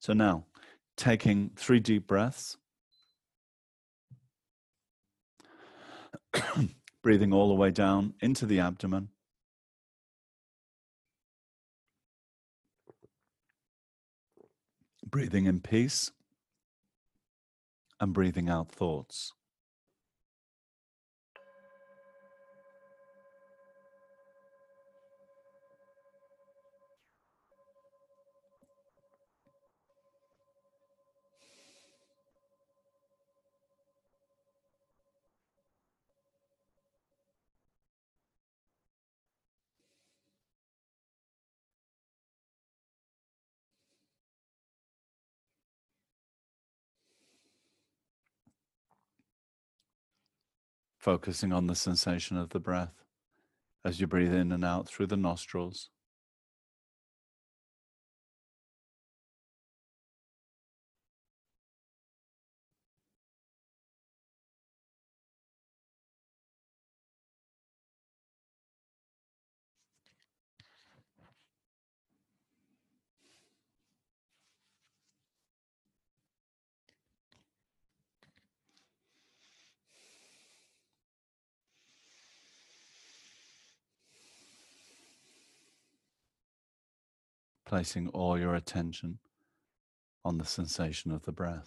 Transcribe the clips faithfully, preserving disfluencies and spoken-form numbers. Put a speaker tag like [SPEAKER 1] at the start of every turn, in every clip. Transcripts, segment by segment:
[SPEAKER 1] So now, taking three deep breaths, breathing all the way down into the abdomen. Breathing in peace and breathing out thoughts. Focusing on the sensation of the breath as you breathe in and out through the nostrils. Placing all your attention on the sensation of the breath.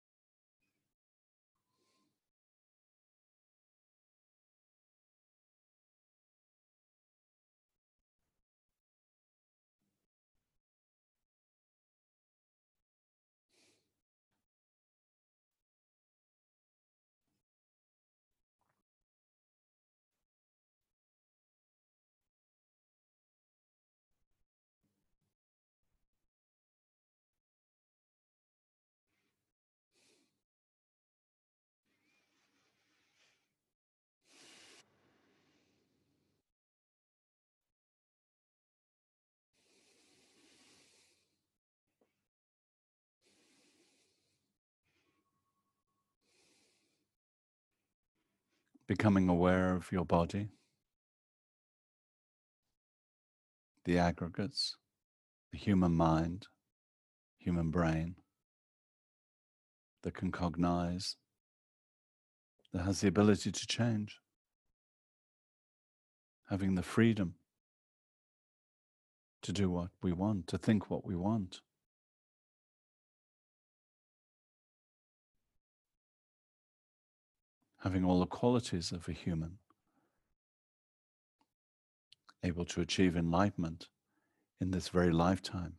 [SPEAKER 1] Becoming aware of your body, the aggregates, the human mind, human brain that can cognize, that has the ability to change, having the freedom to do what we want, to think what we want. Having all the qualities of a human, able to achieve enlightenment in this very lifetime.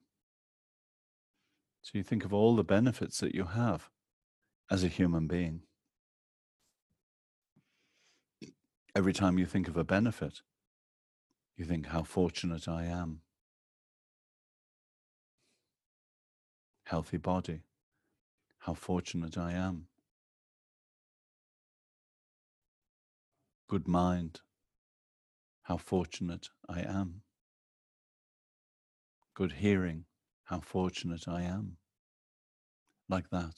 [SPEAKER 1] So you think of all the benefits that you have as a human being. Every time you think of a benefit, you think, how fortunate I am. Healthy body, how fortunate I am. Good mind, how fortunate I am. Good hearing, how fortunate I am. Like that.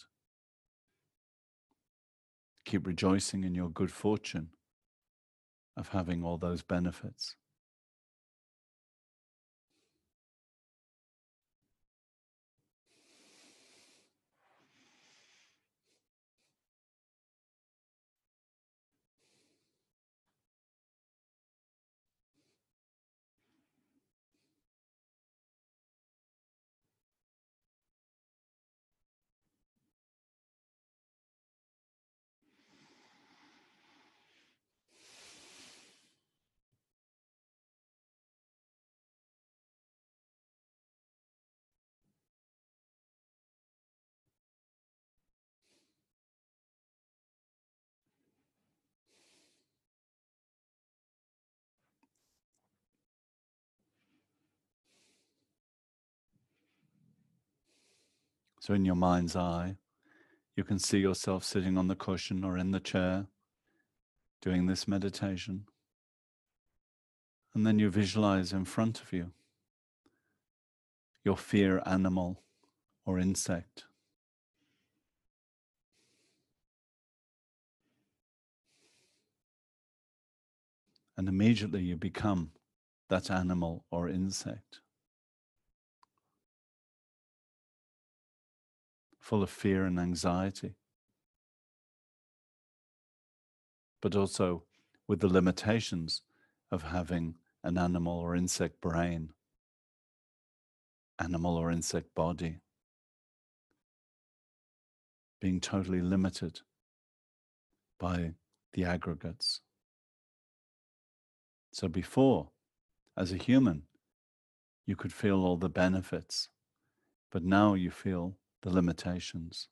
[SPEAKER 1] Keep rejoicing in your good fortune of having all those benefits. So in your mind's eye, you can see yourself sitting on the cushion or in the chair, doing this meditation. And then you visualize in front of you your fear animal or insect. And immediately you become that animal or insect. full of fear and anxiety, but also with the limitations of having an animal or insect brain, animal or insect body, being totally limited by the aggregates. So before, as a human, you could feel all the benefits, but now you feel the limitations.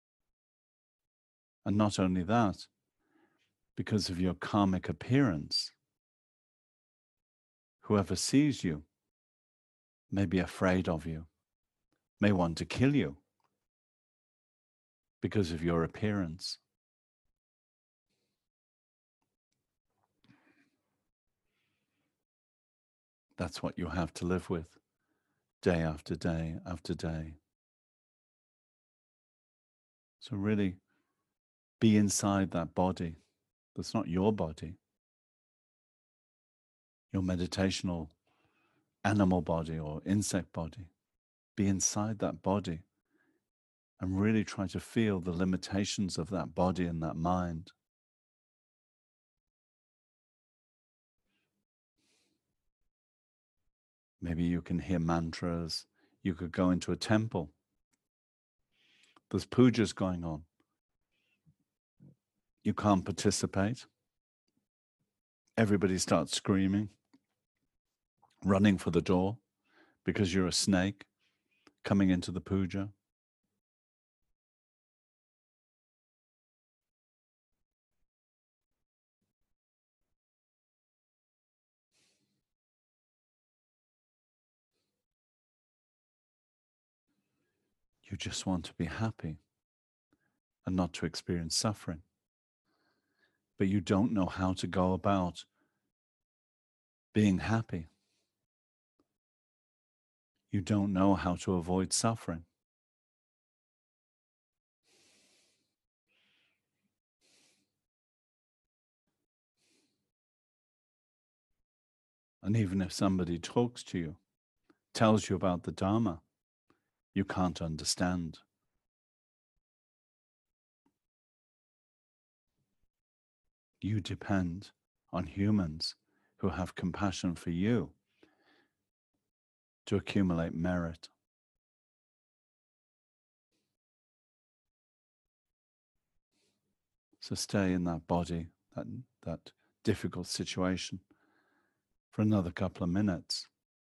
[SPEAKER 1] And not only that, because of your karmic appearance, whoever sees you may be afraid of you, may want to kill you because of your appearance. That's what you have to live with day after day after day. So really be inside that body that's not your body, your meditational animal body or insect body. Be inside that body and really try to feel the limitations of that body and that mind. Maybe you can hear mantras. You could go into a temple. There's pujas going on. You can't participate. Everybody starts screaming, running for the door because you're a snake coming into the puja. You just want to be happy and not to experience suffering. But you don't know how to go about being happy. You don't know how to avoid suffering. And even if somebody talks to you, tells you about the Dharma, you can't understand. You depend on humans who have compassion for you to accumulate merit. So stay in that body, that, that difficult situation for another couple of minutes.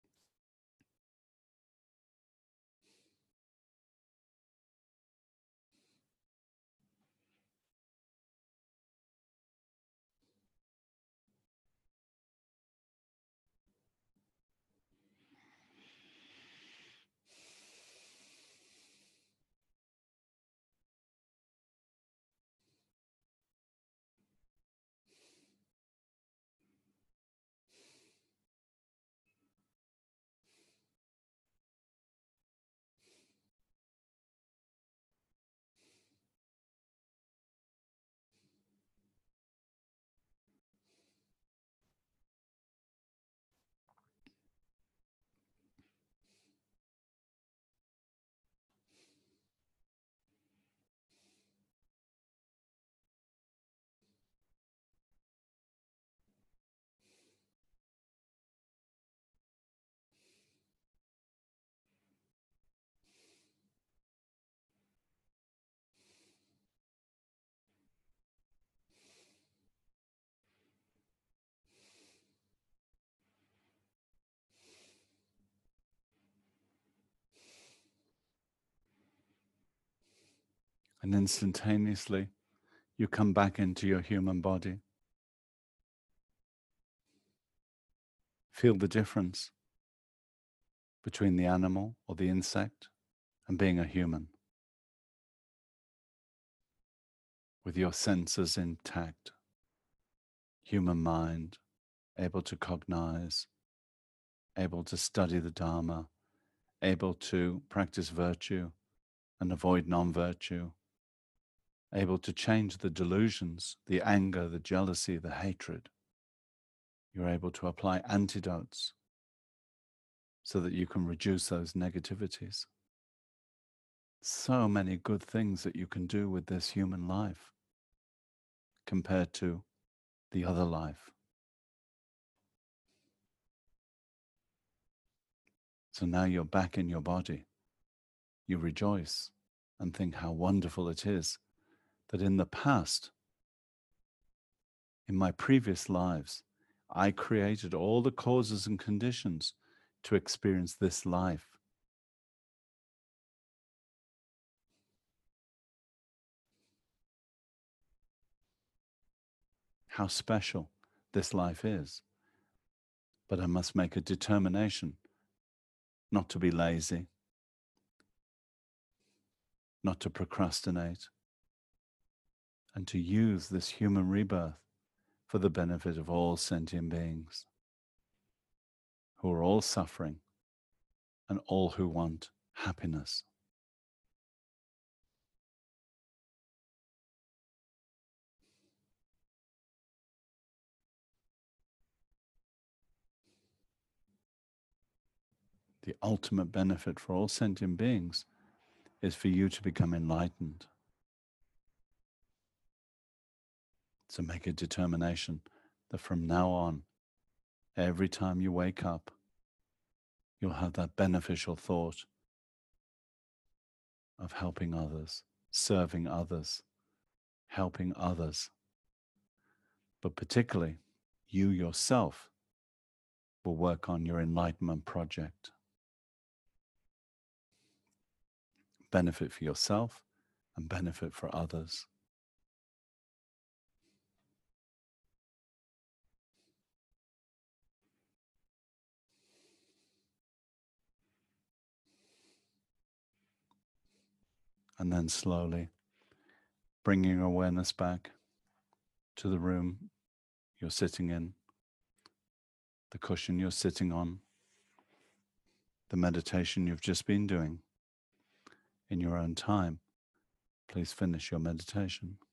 [SPEAKER 1] And instantaneously, you come back into your human body. Feel the difference between the animal or the insect and being a human, with your senses intact, human mind, able to cognize, able to study the Dharma, able to practice virtue and avoid non-virtue, able to change the delusions, the anger, the jealousy, the hatred. You're able to apply antidotes so that you can reduce those negativities. So many good things that you can do with this human life compared to the other life. So now you're back in your body. You rejoice and think how wonderful it is that in the past, in my previous lives, I created all the causes and conditions to experience this life. How special this life is. But I must make a determination not to be lazy, not to procrastinate, and to use this human rebirth for the benefit of all sentient beings who are all suffering and all who want happiness. The ultimate benefit for all sentient beings is for you to become enlightened. So make a determination that from now on, every time you wake up, you'll have that beneficial thought of helping others, serving others, helping others. But particularly, you yourself will work on your enlightenment project. Benefit for yourself and benefit for others. And then slowly bringing awareness back to the room you're sitting in, the cushion you're sitting on, the meditation you've just been doing. In your own time, please finish your meditation.